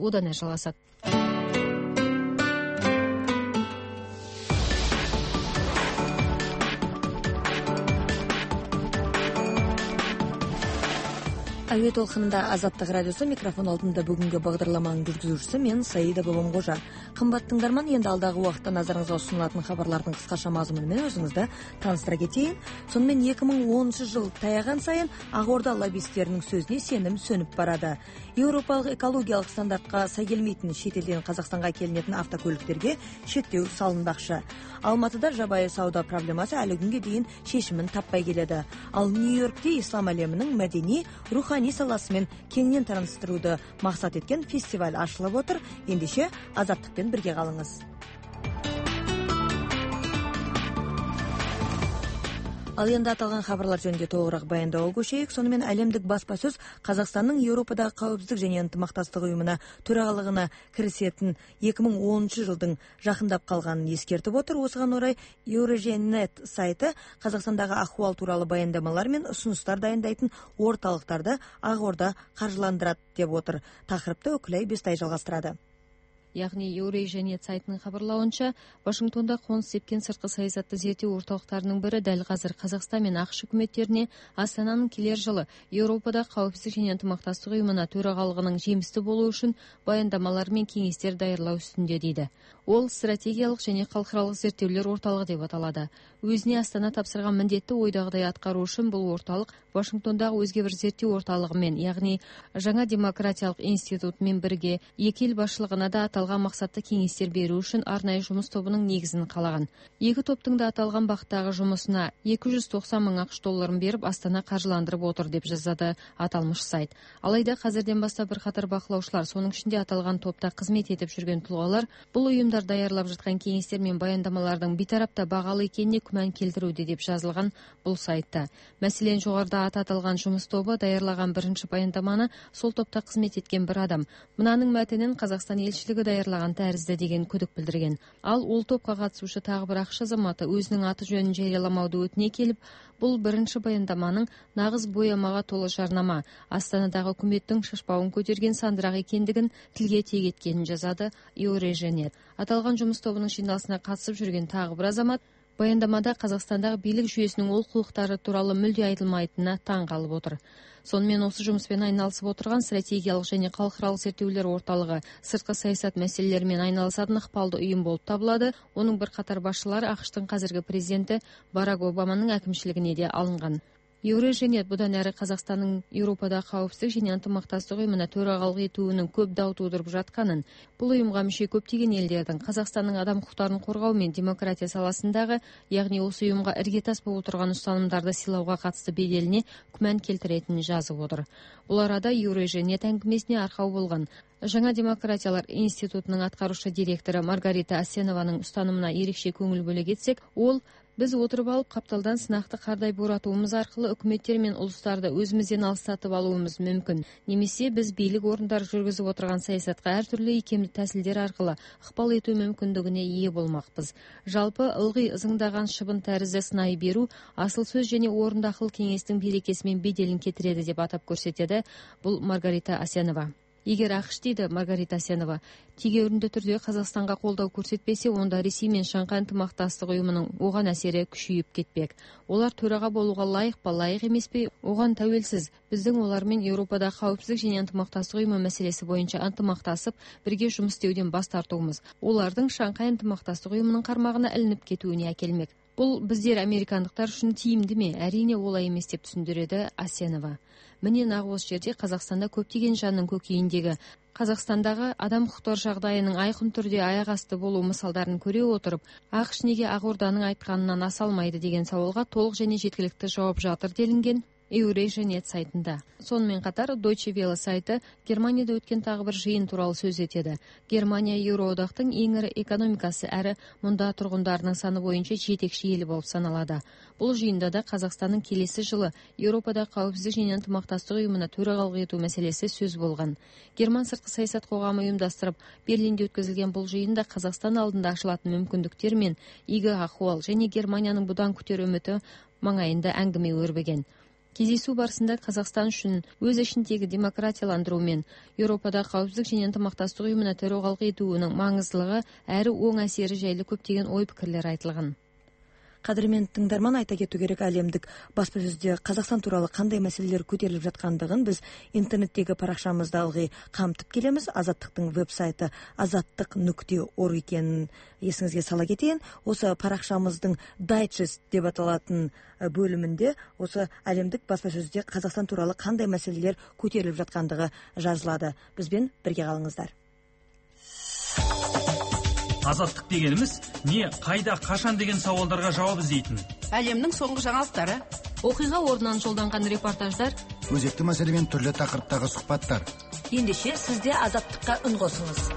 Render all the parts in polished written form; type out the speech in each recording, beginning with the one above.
одан әрі жалғасады. Әуе толқынында Азаттық радиосы, микрофон алдында бүгінгі бағдарламаның жүргізушісі мен Саида Болонғожа. Қымбат тыңдарман, енді алдағы уақытта назарыңызға ұсынылатын хабарлардың қысқаша мазмұнымен өзіңізді таныстыра кетейін. Сонымен 2010 жыл таяған сайын Ақорда лоббистерінің сөзіне сенім сөніп барады. Еуропалық экологиялық стандартқа сай келмейтін шетелден Қазақстанға келінетін автокөліктерге шектеу салынбақшы. Алматыда жабайы сауда проблемасы әлі күнге дейін шешімін таппай келеді. Ал Нью-Йоркте ислам әлемінің мәдени, рухани саласымен кеңінен таныстыруды мақсат еткен фестиваль ашылып отыр. Ендеше Азаттықпен бірге қалыңыз. Ал енді аталған хабарлар жөнінде толығырақ баяндауға көшейік. Сонымен әлемдік баспасөз Қазақстанның Еуропадағы қауіпсіздік және ынтымақтастық ұйымына төрағалығына кірісетін 2010 жылдың жақындап қалғанын ескертіп отыр. Осыған орай Eurogennет сайты Қазақстандағы ахуал туралы баяндамалар мен ұсыныстар дайындайтын орталықтарды Ақорда қаржыландырады деп отыр. Тақырыпты Үкілай Бестай жалғастырады. Яғни Eurogennет сайтының хабарлауынша, Вашингтонда қоныс тепкен сыртқы саясатты зерттеу орталықтарының бірі дәл қазір Қазақстан мен ақш үкіметтеріне Астананың келер жылы Еуропада қауіпсіздік және ынтымақтастық ұйымына төрағалығының жемісті болуы үшін баяндамалар мен кеңестер даярлау үстінде дейді. Ол стратегиялық және халықаралық зерттеулер орталығы деп аталады. Өзіне Астана тапсырған міндетті ойдағыдай атқару үшін бұл орталық Вашингтондағы өзге бір зерттеу орталығымен, яғни жаңа демократиялық институтымен бірге екі ел басшылығына да аталған мақсатты кеңестер беру үшін арнайы жұмыс тобының негізін қалаған. Екі топтың да аталған бағыттағы жұмысына 290 мың ақш долларын беріп Астана қаржыландырып отыр деп жазады аталмыш сайт. Алайда қазірден бастап бірқатар бақылаушылар, соның ішінде аталған топта қызмет етіп жүрген тұлғалар, бұл ұйымдар даярлап жатқан кеңестер мен баяндамалардың бейтарапта бағалы екеніне күмән келтіруде деп жазылған бұл сайтта. Мәселен, жоғарыда аталған жұмыс тобы даярлаған бірінші баяндаманы сол топта қызмет еткен бір адам мынаның мәтінін Қазақстан елшілігі даярлаған тәрізді деген күдік білдірген. Ал ол топқа қатысушы тағы бір ақш азаматы өзінің аты жөнін жарияламауды өтіне келіп, бұл бірінші баяндаманың нағыз боямаға толы жарнама, Астанадағы үкіметтің шашбауын көтерген сандырақ екендігін тілге тиек еткенін жазады Eurogennет. Аталған жұмыс тобының жиналысына қатысып жүрген тағы бір азамат баяндамада Қазақстандағы билік жүйесінің олқылықтары туралы мүлде айтылмайтынына таң қалып отыр. Сонымен осы жұмыспен айналысып отырған стратегиялық және халықаралық зерттеулер орталығы сыртқы саясат мәселелерімен айналысатын ықпалды ұйым болып табылады. Оның бірқатар басшылары ақш-тың қазіргі президенті Барак Обаманың әкімшілігіне де алынған. Eurogennет бұдан әрі Қазақстанның Еуропада қауіпсіздік және ынтымақтастық ұйымына төрағалық етуінің көп дау тудырып жатқанын, бұл ұйымға мүше көптеген елдердің Қазақстанның адам құқықтарын қорғау мен демократия саласындағы, яғни осы ұйымға іргетас болып отырған ұстанымдарды сыйлауға қатысты беделіне күмән келтіретінін жазып отыр. Бұл арада Eurogennет әңгімесіне арқау болған Жаңа демократиялар институтының атқарушы директоры Маргарита Асенованың ұстанымына ерекше көңіл бөле кетсек, ол біз отырып алып қапталдан сынақты қардай боратуымыз арқылы үкіметтер мен ұлыстарды өзімізден алыстатып алуымыз мүмкін. Немесе біз билік орындар жүргізіп отырған саясатқа әртүрлі икемді тәсілдер арқылы ықпал ету мүмкіндігіне ие болмақпыз. Жалпы ылғи ызыңдаған шыбын тәрізді сынай беру асыл сөз және орындақыл кеңестің берекесі мен беделін кетіреді деп атап көрсетеді бұл Маргарита Асенова. Егер ақш, дейді Маргарита Асенова, тегеурінді түрде Қазақстанға қолдау көрсетпесе, онда Ресей мен Шанхай ынтымақтастық ұйымының оған әсері күшейіп кетпек. Олар төраға болуға лайық па, лайық емес пе, оған тәуелсіз. Біздің олармен Еуропада қауіпсіздік және ынтымақтастық ұйымы мәселесі бойынша ынтымақтасып, бірге жұмыс істеуден бас тартуымыз олардың Шанхай ынтымақтастық ұйымының қармағына ілініп кетуіне әкелмек. Бұл біздер американдықтар үшін тиімді ме? Әрине олай емес деп түсіндіреді Асенова. Міне нақ осы жерде Қазақстанда көптеген жанның көкейіндегі Қазақстандағы адам құқықтары жағдайының айқын түрде аяқ асты болу мысалдарын көре отырып, ақш неге Ақорданың айтқанынан аса алмайды деген сауалға толық және жеткілікті жауап жатыр делінген Eurogennет сайтында. Сонымен қатар Deutsche Welle сайты Германияда өткен тағы бір жиын туралы сөз етеді. Германия Еуроодақтың ең ірі экономикасы әрі мұнда тұрғындарының саны бойынша жетекші елі болып саналады. Бұл жиында да Қазақстанның келесі жылы Еуропада қауіпсіздік және ынтымақтастық ұйымына төрағалық ету мәселесі сөз болған. Герман сыртқы саясат қоғамы ұйымдастырып Берлинде өткізілген бұл жиында Қазақстан алдында ашылатын мүмкіндіктер мен игі ахуал және Германияның бұдан күтер үміті маңайында әңгіме өрбіген. Кездесу барысында Қазақстан үчүн өз ичиндеги демократияландыруу менен Европада коопсуздук жана ынтымакташтык уюмуна төрөгалык этүүнүн маңыздылыгы әрі оң әсері жайлы көптеген ой пикирлер айтылган. Кадырмен тыңдарман, айта кетүү керек, әлемдик баспасөздө Казакстан тууралуу кандай маселелер көтерилип жаткандыгын биз интернеттеги паракчамызда ылгый камтып келебиз. Азаттыктын веб-сайты azattyk.org экенин эсиңизге сала кетейин. Осы паракчамыздын дайджест деп аталатын бөлүмүндө осы әлемдик баспасөздө Казакстан тууралуу кандай маселелер көтерилип жаткандыгы жазылады. Бизбен бирге калыңыздар. Азаттык дегенimiz не, кайда, кашан деген сауалдарга жооп издейтин. Әлемнің соңғы жаңалықтары. Окуйга ордунан жолдонгон репортаждар. Өзекті маселемен түрлі тақырыптағы сұхбаттар. Ендеше сизде азаттыкка үн косуңуз.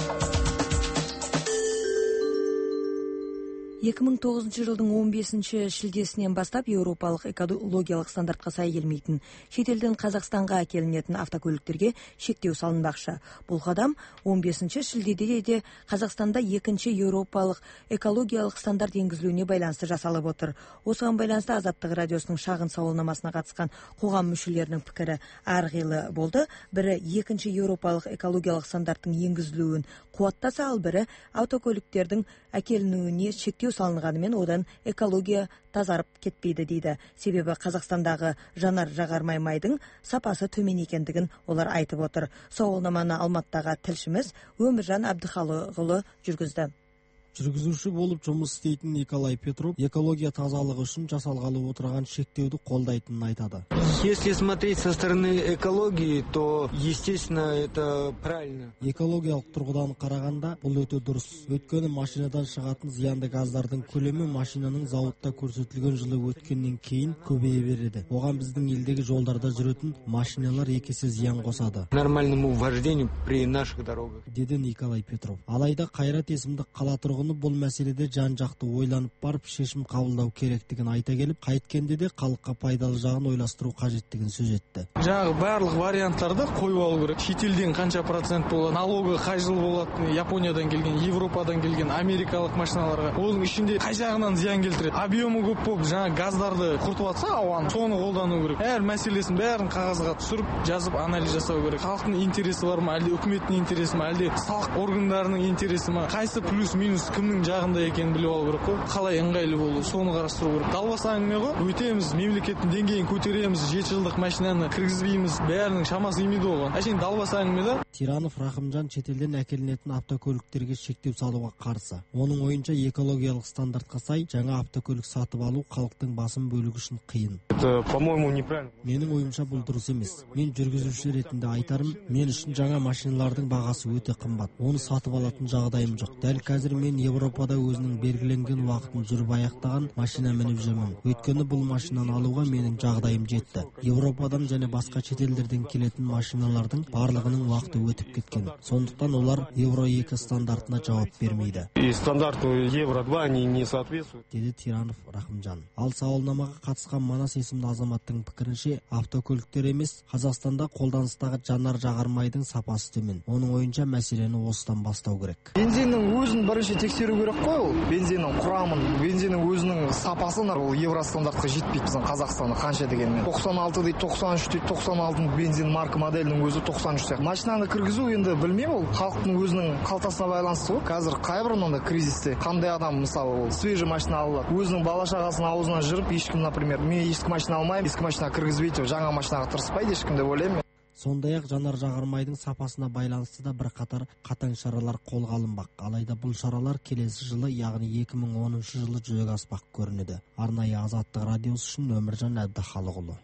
2009 жылдың 15 шілдесінен бастап Европалық экологиялық стандартқа сай келмейтін шетелден Қазақстанға әкелінетін автокөліктерге шектеу салынбақшы. Бұл қадам 15 шілдеде де Қазақстанда екінші Европалық экологиялық стандарт енгізілуіне байланысты жасалып отыр. Осыған байланысты Азаттық радиосының шағын сауалнамасына қатысқан қоғам мүшелерінің пікірі әрқилы болды. Бірі екінші Европалық экологиялық стандарттың енгізілуін қуаттаса, ал бірі автокөліктердің әкелінуіне шектеу салынғанымен одан экология тазарып кетпейді дейді. Себебі Қазақстандағы жанар жағармай майдың сапасы төмен екендігін олар айтып отыр. Сауалнаманы Алматыдағы тілшіміз Өміржан Әбдіхалықұлы жүргізді. Жүргізуші болып жұмыс істейтін Николай Петров экология тазалығы үшін жасалғалы отырған шектеуді қолдайтынын айтады. Если смотреть со стороны экологии, то, естественно, это правильно. Экологиялық тұрғыдан қарағанда бұл өте дұрыс. Өйткені машинадан шығатын зиянды газдардың көлемі машинаның зауытта көрсетілген жылы өткеннен кейін көбейе береді. Оған біздің елдегі жолдарда жүретін машиналар екесе зиян қосады. Нормальному вождению при наших дорогах. Деді Николай Петров. Алайда Қайрат есімді қала тұрғыны бұл мәселеде жан-жақты ойланып барып шешім қабылдау керектігін айта келіп, қайткенде де халыққа пайдалы жағын ойластыру қажеттігін сөз етті. Жаңағы барлық варианттарды қойып алу керек. Шетелден қанша процент болады, налогы қай жыл болады, Япониядан келген, Европадан келген, америкалық машиналарға. Оның ішінде қай жағынан зиян келтіреді. Объемы көп болып, жаңа газдарды құртып атса, ауаны соны қолдану керек. Әр мәселесін бәрін қағазға түсіріп, жазып анализ жасау керек. Халықтың интересі бар ма, әлде үкіметтің интересі ма, әлде салық органдарының интересі ма, қайсы плюс-минус кімнің жағында екенін біліп алу керек қой. Қалай ыңғайлы болу, соны қарастыру керек. Далбаса әңгіме ғой. Өтеміз, мемлекеттің деңгейін көтереміз, 7 жылдық машинаны кіргізбейміз, бәрінің шамасы имейді оған. Әшейін далбаса әңгіме да. Тиранов Рахымжан шетелден әкелінетін автокөліктерге шектеу салуға қарсы. Оның ойынша экологиялық стандартқа сай жаңа автокөлік сатып алу халықтың басым бөлігі үшін қиын. Это, по-моему, неправильно. Менің ойымша бұл дұрыс емес. Мен жүргізуші ретінде айтарым, мен үшін жаңа машиналардың бағасы өте қымбат. Оны сатып алатын жағдайым жоқ. Дәл қазір мен Европада өзінің белгіленген уақытын жүріп аяқтаған машина мініп жүрмін. Өйткені бұл машинаны алуға менің жағдайым жетті. Европадан және басқа шетелдерден келетін машиналардың барлығының уақыты өтіп кеткен. Сондықтан олар Евро 2 стандартына жауап бермейді. И стандарту Евро 2 они не соответствуют. Деді Тиранов Рахымжан. Ал сауалнамаға қатысқан Манас есімді азаматтың пікірінше, автокөліктер емес, Қазақстанда қолданыстағы жанар жағармайдың сапасы төмен. Оның ойынша мәселені осыдан бастау керек. Бензиннің өзін бірінші тексеру керек қой, ол бензиннің құрамын, бензиннің өзінің сапасын ол евро стандартқа жетпейді біздің Қазақстанда қанша дегенмен. 96 дейді, 93 дейді, 96 бензин марка моделінің өзі 93 сияқты. Машинаны кіргізу енді білмеймін, ол халықтың өзінің қалтасына байланысты ғой. Қазір қайбір мында кризисте қандай адам мысалы свежий машина алып, өзінің бала-шағасының аузынан жырып, ешкім, например, мен ескі машина алмаймын, ескі машина кіргізбейді, жаңа машинаға тырыспайды ешкім деп ойлаймын. Сондай-ақ жанар жағармайдың сапасына байланысты да бірқатар қатаң шаралар қолға алынбақ. Алайда бұл шаралар келесі жылы, яғни 2010 жылы жүзеге аспақ көрінеді. Арнайы Азаттық радиосы үшін Өміржан Әбдіхалықұлы.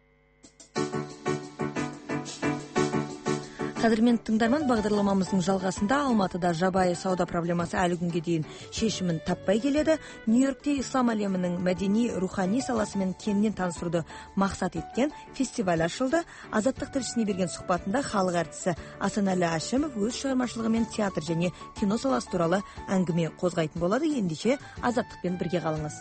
Қадірмен тыңдарман, бағдарламамыздың жалғасында Алматыда жабайы сауда проблемасы әлі күнге дейін шешімін таппай келеді. Нью-Йоркте ислам әлемінің мәдени, рухани саласымен кеңінен таныстыруды мақсат еткен фестиваль ашылды. Азаттық тілшісіне берген сұхбатында халық әртісі Асанәлі Әшімов өз шығармашылығымен театр және кино саласы туралы әңгіме қозғайтын болады. Ендеше Азаттықпен бірге қалыңыз.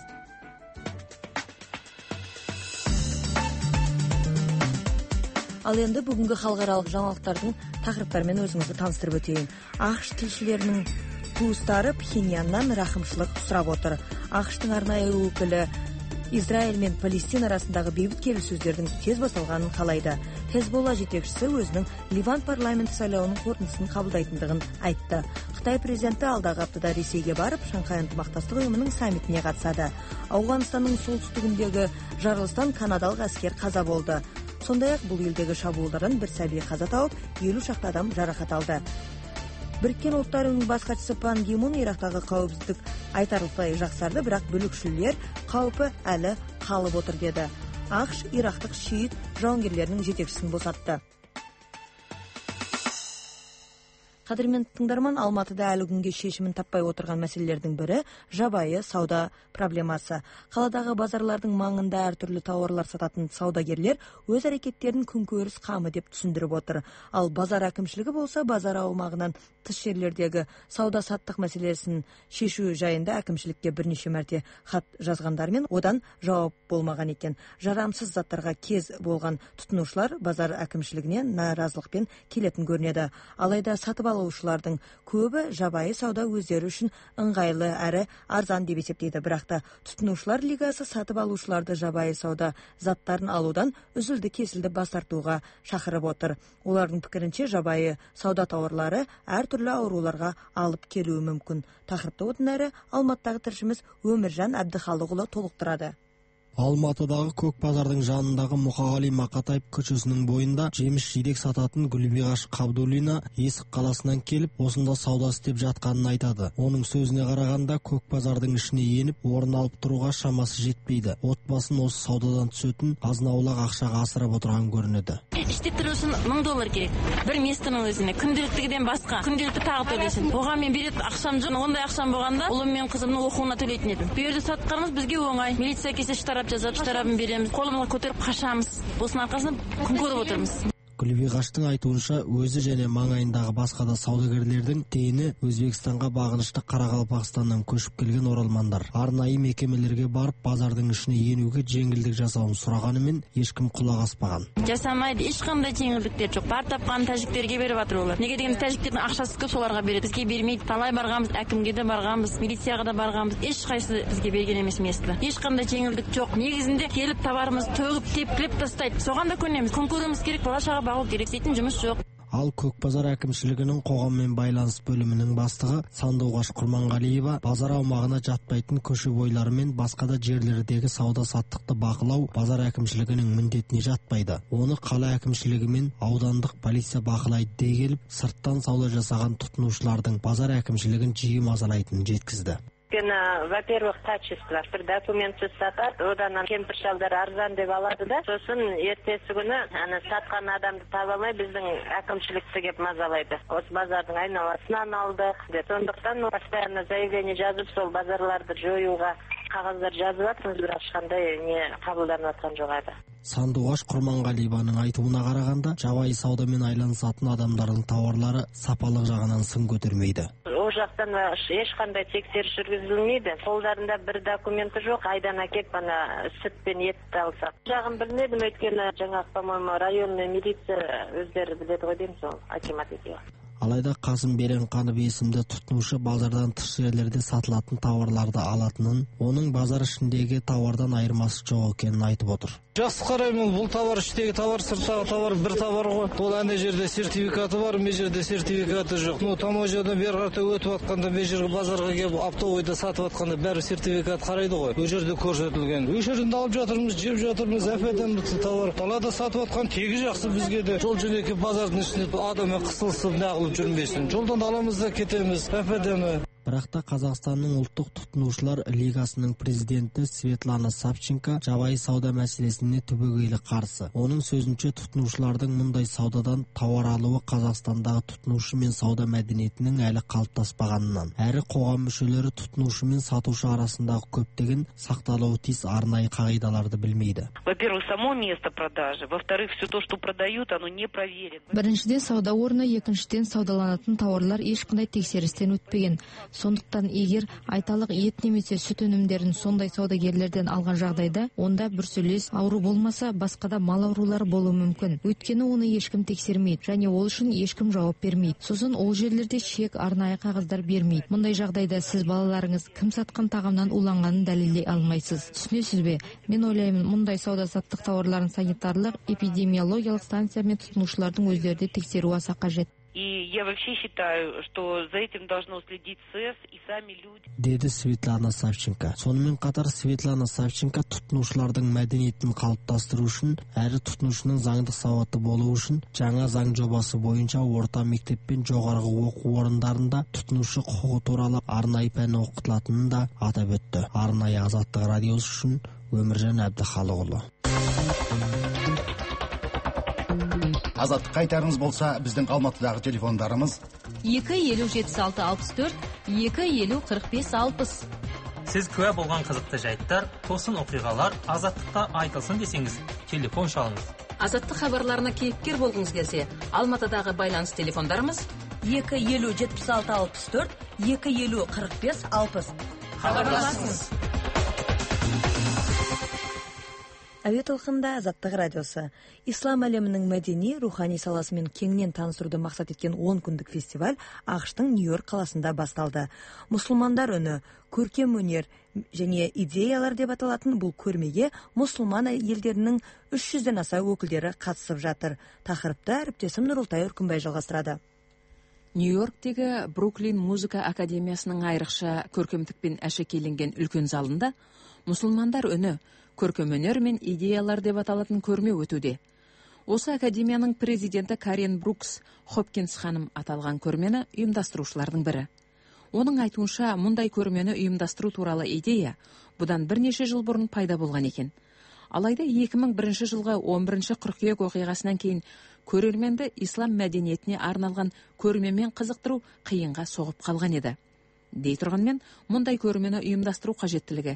Ал енді бүгінгі халықаралық жаңалықтардың тақырыптарымен өзіңізді таныстырып өтейін. ақш тілшілерінің туыстары Пхеньяннан рақымшылық сұрап отыр. ақштың арнайы өкілі Израиль мен Палестина арасындағы бейбіт келіссөздердің тез басталғанын қалайды. Хезболла жетекшісі өзінің Ливан парламенті сайлауының қорытындысын қабылдайтындығын айтты. Қытай президенті алдағы аптада Ресейге барып, Шанхай ынтымақтастық ұйымының саммитіне қатысады. Ауғанстанның солтүстігіндегі жарылыстан канадалық әскер қаза болды. Сондай-ақ бұл елдегі шабуылдардан бір сәби қаза тауып, 50 шақты адам жарақат алды. Біріккен ұлттар ұйымының бас хатшысы Пан Ги Мун Ирактағы қауіпсіздік айтарлықтай жақсарды, бірақ бүлікшілдер қаупі әлі қалып отыр деді. ақш ирактық шиит жауынгерлерінің жетекшісін босатты. Қадірмен тыңдарман, Алматыда әлі күнге шешімін таппай отырған мәселелердің бірі жабайы сауда проблемасы. Қаладағы базарлардың маңында әртүрлі тауарлар сататын саудагерлер өз әрекеттерін күнкөріс қамы деп түсіндіріп отыр. Ал базар әкімшілігі болса, базар аумағынан тыс жерлердегі сауда-саттық мәселесін шешу жайында әкімшілікке бірнеше мәрте хат жазғандармен одан жауап болмаған екен. Жарамсыз заттарға кез болған тұтынушылар базар әкімшілігіне наразылықпен келетін көрінеді. Алайда сатып алушылардың көбі жабайы сауда өздері үшін ыңғайлы әрі арзан деп есептейді. Бірақ та тұтынушылар лигасы сатып алушыларды жабайы сауда заттарын алудан үзілді-кесілді бас тартуға шақырып отыр. Олардың пікірінше жабайы сауда тауарлары әртүрлі ауруларға алып келуі мүмкін. Тақырыпты одан әрі Алматыдағы тілшіміз Өміржан Әбдіхалықұлы толықтырады. Алматыдағы көк базардың жанындағы Мұқағали Мақатаев көшесінің бойында жеміс жидек сататын Гүлбиғаш Қабдулина Есік қаласынан келіп, осында сауда істеп жатқанын айтады. Оның сөзіне қарағанда, көк базардың ішіне еніп, орын алып тұруға шамасы жетпейді. Отбасын осы саудадан түсетін азын-аулақ ақшаға асырап отырған көрінеді. Іштеп тұру үшін $1000 керек. Бір местінің өзіне күнделіктігіден басқа, күнделікті тағы төлейсің. Оған мен беретін ақшам жоқ. Ондай ақшам болғанда, ұлым мен қызымның оқуына төлейтін едім. Bu жерде сатқанымыз бізге оңай. Милиция келсе штраф жазып, штрафын береміз. Қолымызға көтеріп қашамыз. Осының арқасында күн көріп отырмыз. Гүлбиғаштың айтуынша, өзі және маңайындағы басқа да саудагерлердің тені Өзбекстанға бағынышты Қарақалпақстаннан көшіп келген оралмандар. Арнайы мекемелерге барып, базардың ішіне енуге жеңілдік жасауын сұрағанымен ешкім құлақ аспаған. Жасамайды, ешқандай жеңілдіктер жоқ. Бар тапқан тәжіктерге беріп жатыр олар. Неге дегенде тәжіктердің ақшасы көп, соларға береді. Бізге бермейді. Талай барғанбыз, әкімге де барғанбыз, милицияға да барғанбыз. Ешқайсысы бізге берген емес месті. Ешқандай жеңілдік жоқ. Негізінде келіп товарымызды төгіп, тепкілеп тастайды. Соған да көнеміз. Күн көруіміз керек, бала-шаға бағу керек, дейтін жұмыс жоқ. Ал көк базар әкімшілігінің қоғаммен байланыс бөлімінің бастығы Сандуғаш Құрманғалиева базар аумағына жатпайтын көше бойлары мен басқа да жерлердегі сауда-саттықты бақылау базар әкімшілігінің міндетіне жатпайды. Оны қала әкімшілігі мен аудандық полиция бақылайды дей келіп, сырттан сауда жасаған тұтынушылардың базар әкімшілігін жиі мазалайтынын жеткізді. Во-первых, качество. Бір документсіз сатады, одан кемпір шалдар арзан деп алады да, сосын ертесі күні сатқан адамды таба алмай біздің әкімшілікті кеп мазалайды. Осы базардың айналасынан алдық. Сондықтан постоянно заявление жазып, сол базарларды жоюға қағаздар жазып жатырмыз, бірақ ешқандай не қабылданып жатқан жоқ еді. Сандуғаш Құрманғалиеваның айтуына қарағанда, жабайы саудамен айланысатын адамдардың тауарлары сапалық жағынан сын көтермейді. Ол жақтан ешқандай тексеріс жүргізілмейді. Қолдарында бір документі жоқ, айдан әкеп сүт пен етті алсақ. Жағын білмедім, өйткені жаңағы, по-моему, районный милиция өздері біледі ғой деймін, сол акимат етеуі. Алайда Қасым Беренқанов есімді тұтынушы базардан тыс жерлерде сатылатын тауарларды алатынын, оның базар ішіндегі тауардан айырмасы жоқ екенін айтып отыр. Жақсы қараймын, бұл товар іштегі товар, сырттағы товар бір товар ғой. Ол ана жерде сертификаты бар, мен жерде сертификаты жоқ. Таможнядан бері қарата өтіп жатқанда, мен жерге базарға келіп, автовойда сатып жатқанда бәрі сертификат қарайды ғой. Ол жерде көрсетілген. Үй жерінде алып жатырмыз, жеп жатырмыз, әпетеміз товар. Далада сатып жатқан тегі жақсы бізге де. Жол жөнекей базардың ішінде адаммен қысылысып, неғылып жүрмесін. Жолдан аламыз да кетеміз, әпетемі. Бірақта Қазақстанның ұлттық тұтынушылар лигасының президенті Светлана Савченко жабайы сауда мәселесіне түбегейлі қарсы. Оның сөзінше тұтынушылардың мұндай саудадан тауар алуы Қазақстандағы тұтынушы мен сауда мәдениетінің әлі қалыптаспағанынан, әрі қоғам мүшелері тұтынушы мен сатушы арасындағы көптеген сақталуы тиіс арнайы қағидаларды білмейді. Во-первых, само место продажи, во-вторых, все то, что продают, оно не проверено. Біріншіден сауда орны, екіншіден саудаланатын тауарлар ешқандай тексерістен өтпеген. Сондықтан егер айталық ет немесе сүт өнімдерін сондай саудагерлерден алған жағдайда, онда бруцеллез ауру болмаса, басқа да мал аурулары болуы мүмкін. Өйткені оны ешкім тексермейді және ол үшін ешкім жауап бермейді. Сосын ол жерлерде чек, арнайы қағаздар бермейді. Мұндай жағдайда сіз балаларыңыз кім сатқан тағамнан уланғанын дәлелдей алмайсыз. Түсінесіз бе? Мен ойлаймын, мұндай сауда-саттық тауарларын санитарлық, эпидемиологиялық станция мен тұтынушылардың өздері тексеруі аса қажет. И я вообще считаю, что за этим должно следить СЭС и сами люди. Деді Светлана Савченко. Сонымен қатар Светлана Савченко тұтынушылардың мәдениетін қалыптастыру үшін, әрі тұтынушының заңдық сауатты болуы үшін жаңа заң жобасы бойынша орта мектеп пен жоғарғы оқу орындарында тұтынушы құқығы туралы арнайы пән оқытылатынын да атап өтті. Арнайы Азаттық радиосы үшін Өміржан Әбдіхалықұлы. Азаттық қайтарыңыз болса, біздің Алматыдағы телефондарымыз 2-50-76-64, 2-50-45-60. Сіз куә болған қызықты жайттар, тосын оқиғалар Азаттықта айтылсын десеңіз, телефон шалыңыз. Азаттық хабарларына кейіпкер болғыңыз келсе, Алматыдағы байланыс телефондарымыз 2-50-76-64, 2-50-45-60. Хабарласыңыз. Әуе толқынында Азаттық радиосы. Ислам әлемінің мәдени, рухани саласымен кеңінен таныстыруды мақсат еткен 10 күндік фестиваль ақштың Нью-Йорк қаласында басталды. Мұсылмандар үні, көркем өнер және идеялар деп аталатын бұл көрмеге мұсылман елдерінің 300-ден аса өкілдері қатысып жатыр. Тақырыпты әріптесім Нұрылтай Үркімбай жалғастырады. Нью-Йорктегі Бруклин музыка академиясының айрықша көркемдікпен әшекейленген үлкен залында мұсылмандар үні, көркем өнер мен идеялар деп аталатын көрме өтуде. Осы академияның президенті Карен Брукс Хопкинс ханым аталған көрмені ұйымдастырушылардың бірі. Оның айтуынша, мұндай көрмені ұйымдастыру туралы идея бұдан бірнеше жыл бұрын пайда болған екен. Алайда 2001 жылғы 11 қыркүйек оқиғасынан кейін көрерменді ислам мәдениетіне арналған көрмемен қызықтыру қиынға соғып қалған еді. Дей тұрғанмен, мұндай көрмені ұйымдастыру қажеттілігі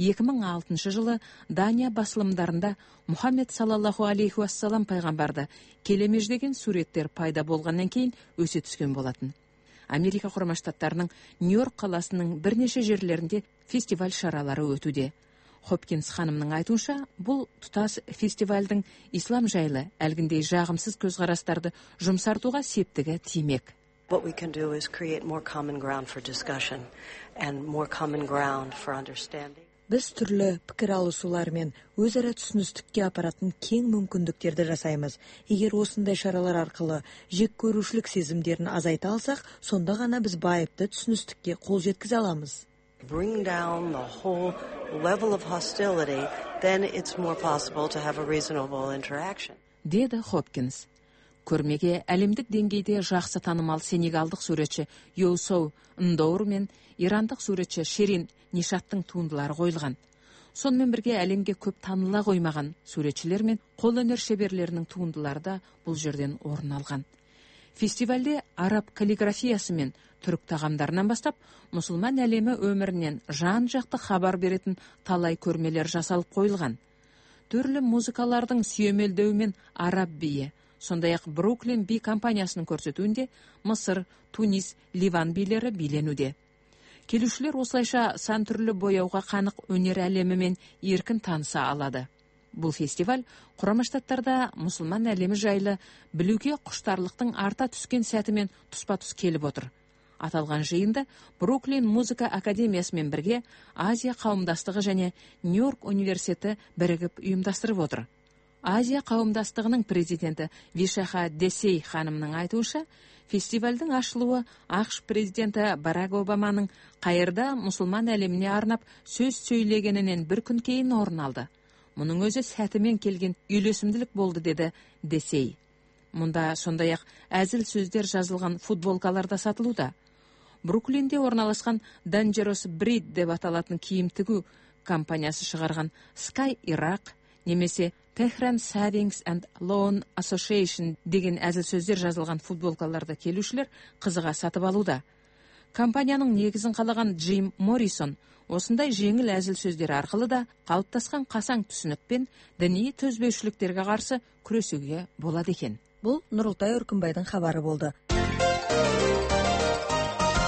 2006 жылы Дания басылымдарында Мұхаммед саллаллаху алейхи уассалам пайғамбарды келемеждеген суреттер пайда болғаннан кейін өсе түскен болатын. Америка Құрама Штаттарының Нью-Йорк қаласының бірнеше жерлерінде фестиваль шаралары өтуде. Хопкинс ханымның айтуынша, бұл тұтас фестивальдің ислам жайлы әлгіндей жағымсыз көзқарастарды жұмсартуға септігі тимек. What we can do is create more common ground for discussion and more common ground for understanding. Біз түрлі пікір алысулар мен өзара түсіністікке апаратын кең мүмкіндіктерді жасаймыз. Егер осындай шаралар арқылы жек көрушілік сезімдерін азайта алсақ, сонда ғана біз байыпты түсіністікке қол жеткізе аламыз. Bring down the whole level of hostility, then it's more possible to have a reasonable interaction. Деді Хопкинс. Көрмеге әлемдік деңгейде жақсы танымал сенегалдық суретші Йоусоу Ндоур мен ирандық суретші Шерин Нишаттың туындылары қойылған. Сонымен бірге әлемге көп таныла қоймаған суретшілер мен қолөнер шеберлерінің туындылары да бұл жерден орын алған. Фестивальде араб каллиграфиясы мен түрік тағамдарынан бастап, мұсылман әлемі өмірінен жан-жақты хабар беретін талай көрмелер жасалып қойылған. Түрлі музыкалардың сүйемелдеуі мен араб биі, сондай-ақ Бруклин би компаниясының көрсетуінде Мысыр, Тунис, Ливан билері биленуде. Келушілер осылайша сан түрлі бояуға қанық өнер әлемімен еркін таныса алады. Бұл фестиваль Құрама Штаттарда мұсылман әлемі жайлы білуге құштарлықтың арта түскен сәтімен тұспа-тұс келіп отыр. Аталған жиынды Бруклин музыка академиясымен бірге Азия қауымдастығы және Нью-Йорк университеті бірігіп ұйымдастырып отыр. Азия қауымдастығының президенті Вишаха Десей ханымның айтуынша, фестивальдің ашылуы ақш президенті Барак Обаманың қайырда мұсылман әлеміне арнап сөз сөйлегенінен бір күн кейін орын алды. Мұның өзі сәтімен келген үйлесімділік болды, деді Десей. Мұнда сондай-ақ әзіл сөздер жазылған футболкаларда сатылуда. Бруклинде орналасқан Dangerous Breed деп аталатын киім тігу компаниясы шығарған Sky Iraq немесе Tehran Savings and Loan Association деген әзіл сөздер жазылған футболкаларды келушілер қызыға сатып алуда. Компанияның негізін қалаған Джим Моррисон осындай жеңіл әзіл сөздер арқылы да қалыптасқан қасаң түсінікпен діни төзбеушіліктерге қарсы күресуге болады екен. Бұл Нұрылтай Үркімбайдың хабары болды.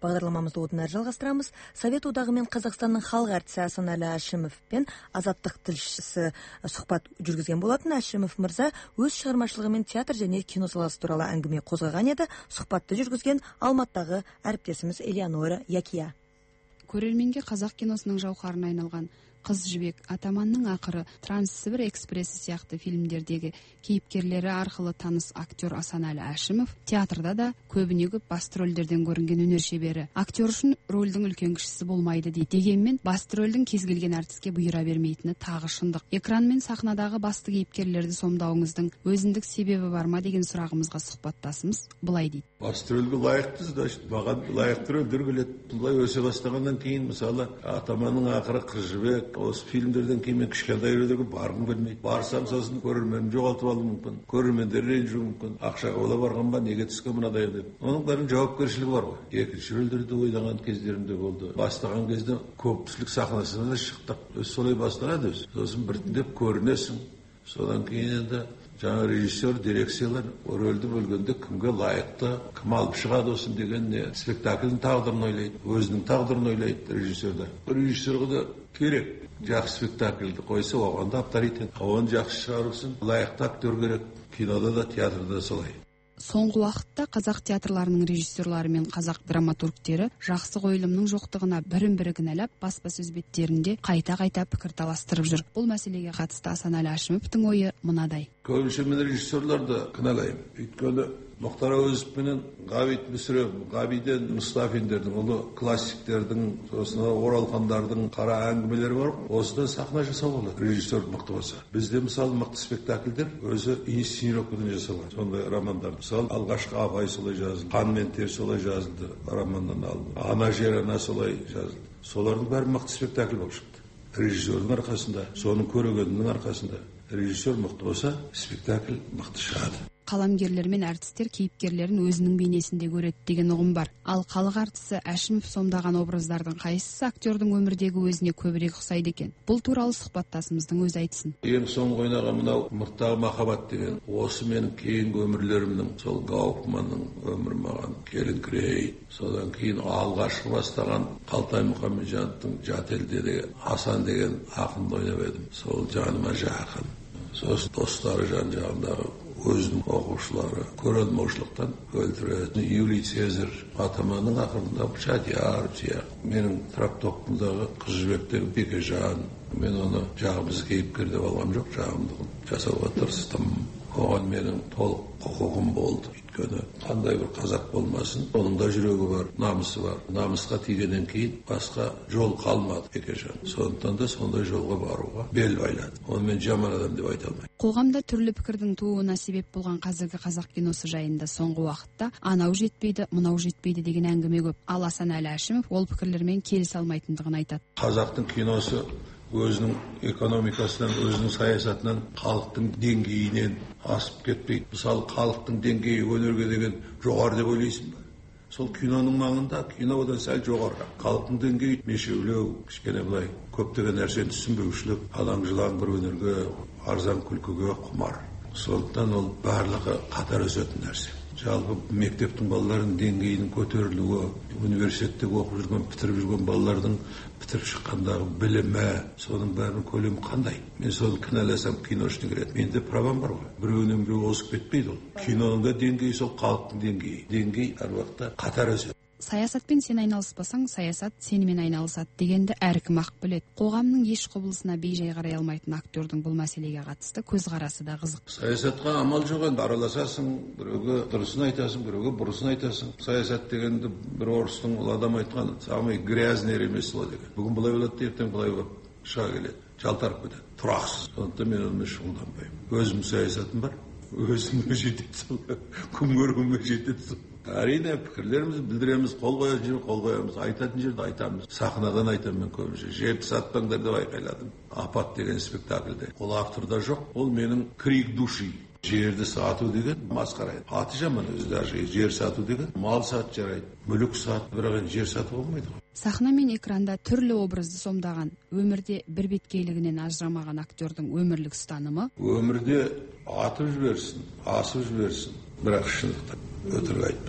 Бағдарламамызды одан әрі жалғастырамыз. Совет одағы мен Қазақстанның халық әртісі Асанәлі Әшімов пен Азаттық тілшісі сұхбат жүргізген болатын. Әшімов мырза өз шығармашылығымен театр және кино саласы туралы әңгіме қозғаған еді. Сұхбатты жүргізген Алматыдағы әріптесіміз Элеонора Якия. Көрерменге қазақ киносының жауһарына айналған Қыз жібек, Атаманның ақыры, Транссібір экспресі сияқты фильмдердегі кейіпкерлері арқылы таныс актер Асанәлі Әшімов театрда да көбіне көп басты рөлдерден көрінген өнер шебері. Актер үшін рөлдің үлкен кішісі болмайды дейді. Дегенмен басты рөлдің кез келген әртіске бұйыра бермейтіні тағы шындық. Экран мен сахнадағы басты кейіпкерлерді сомдауыңыздың өзіндік себебі бар ма деген сұрағымызға сұхбаттасымыз былай дейді. Басты рөлге лайықты, значит, маған лайықты рөлдер келеді. Бұлай өсе бастағаннан кейін, мысалы, Атаманның ақыры, Қыз жібек, осы фильмдерден кейін мен кішкентай рөлдерге барғым келмейді. Барсам сосын көрерменімді жоғалтып алуым мүмкін. Көрермендер ренжуі мүмкін. Ақшаға бола барған ба, неге түскен мынадай деп. Оның бәрінің жауапкершілігі бар ғой. Екінші рөлдерді ойлаған кездерімде болды. Бастаған кезде көпшілік сахнасына да шықтық. Солай басталады өзі. Сосын біртіндеп көрінесің. Содан кейін енді жаңа режиссер, дирекциялар рөлді бөлгенде кімге лайықты, кім алып шығады осын деген не спектакльдің тағдырын ойлайды, өзінің тағдырын ойлайды режиссерда. Режиссерға да керек. Жақсы спектакльді қойса, оған да авторитет. Оған жақсы шығару үшін лайықты актер керек. Кинода да, театрда да солай. Соңғы уақытта қазақ театрларының режиссерлары мен қазақ драматургтері жақсы қойылымның жоқтығына бірін-бірі кінәлап, баспасөз беттерінде қайта-қайта пікір таластырып жүр. Бұл мәселеге қатысты Асанәлі Әшімовтың ойы мынадай. Көбінше мен режиссерларды кінәлаймын. Өйткені Мұхтар Әуезов пенен Ғабит Мүсіреп, Ғабиден Мұстафиндердің, ұлы классиктердің, сосын Оралхандардың қара әңгімелері бар. Осыдан сахна жасау болады. Режиссер мықты болса. Бізде мысалы мықты спектакльдер өзі инсценировкадан жасалады. Сондай романдар. Мысалы алғашқы Абай солай жазылды, Қан мен тер солай жазылды, романнан алынды. Ана жер ана солай жазылды. Солардың бәрі мықты спектакль болып шықты. Режиссердің арқасында, соның көрегенінің арқасында. Режиссер мықты болса, спектакль мықты шығады. Қаламгерлер мен әртістер кейіпкерлерін өзінің бейнесінде көреді деген ұғым бар. Ал халық әртісі Әшімов сомдаған образдардың қайсысы актердің өмірдегі өзіне көбірек ұқсайды екен? Бұл туралы сұхбаттасымыздың өзі айтсын. Ең соңғы ойнаған мынау Мұрттағы махаббат деген, осы менің кейінгі өмірлерімнің, сол Гауфманның өмірі маған келіңкірейді. Содан кейін алғашқы бастаған Қалтай Мұхамеджановтың Жат елде деген Асан деген ақынды ойнап едім. Сол жаныма жақын. Сосын достары жан-жағындағы өзінің оқушылары көрелмеушіліктен өлтіреді. Юлий Цезарь, Атаманның ақырында Шадияр сияқты. Менің Трактоптыңдағы Қыз жібектегі Бекежан. Мен оны жағымыз кейіпкер деп алғам жоқ, жағымдығын жасауға тырыстым. Оған менің толық құқығым болды. Өйткені қандай бір қазақ болмасын, оның да жүрегі бар, намысы бар. Намысқа тигеннен кейін басқа жол қалмады Бекежан. Сондықтан да сондай жолға баруға бел байлады. Оны мен жаман адам деп айта алмаймын. Қоғамда түрлі пікірдің тууына себеп болған қазіргі қазақ киносы жайында соңғы уақытта анау жетпейді, мынау жетпейді деген әңгіме көп. Ал Асанәлі Әшімов ол пікірлермен келісе алмайтындығын айтады. Қазақтың киносы өзінің экономикасынан, өзінің саясатынан, халықтың деңгейінен асып кетпейді. Мысалы, халықтың деңгейі өнерге деген жоғары деп ойлайсың ба? Сол киноның маңында, кино одан сәл жоғары. Халықтың деңгейі мешеулеу, кішкене былай көптеген нәрсені түсінбеушілік, алаң-жылаң бір өнерге, арзан күлкіге құмар. Сондықтан ол барлығы қатар өсетін нәрсе. Жалпы мектептің балаларының деңгейінің көтерілуі, университеттегі оқып жүрген, бітіріп жүрген балалардың бітіріп шыққандағы білімі, соның бәрінің көлемі қандай? Мен соны кінәласам кино ішіне кіреді. Менде правам бар ғой. Біреуінен біреу озып кетпейді ол. Киноның да деңгейі сол халықтың деңгейі. Деңгей әр уақытта қатар өседі. Саясатпен сен айналыспасаң, саясат сенімен айналысады дегенді әркім ақ біледі. Қоғамның еш құбылысына бейжай қарай алмайтын актердің бұл мәселеге қатысты көзқарасы да қызық. Саясатқа амал жоқ, енді араласасың, біреуге дұрысын айтасың, біреуге бұрысын айтасың. Саясат дегенді бір орыстың ол адам айтқан, самый грязный ремесло деген. Бүгін былай болады, ертең былай болып шыға келеді, жалтарып кетеді, тұрақсыз. Сондықтан мен онымен шұғылданбаймын. Өзім саясатым бар, өзіме жетеді сол, күн көргенге жетеді сол. Әрине пікірлерімізді білдіреміз, қол қоятын жерде қол қоямыз, айтатын жерде айтамыз. Сахнадан айтамын мен көбінше. Жерді сатпаңдар деп айқайладым. Апат деген спектакльде. Ол авторда жоқ, ол менің крик души. Жерді сату деген масқара. Аты жаман өзі, даже жер сату деген мал сат жарайды, мүлік сат, бірақ жер сату болмайды ғой. Сахна мен экранда түрлі образды сомдаған, өмірде бір беткейлігінен ажырамаған актердің өмірлік ұстанымы? Өмірде атып жіберсін, асып жіберсін, бірақ шындықтан өтірік айтпа.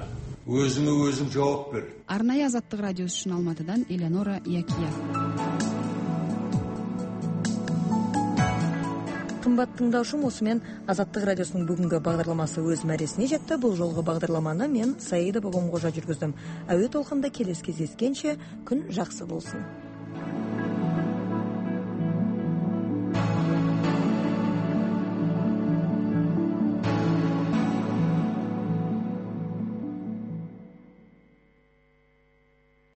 өзіңе өзің жауап бер. Арнайы Азаттық радиосы үшін Алматыдан Элеонора Якия. Қымбат тыңдаушым, осымен Азаттық радиосының бүгінгі бағдарламасы өз мәресіне жетті. Бұл жолғы бағдарламаны мен Саида Бабамқожа жүргіздім. Әуе толқында келесі кездескенше күн жақсы болсын.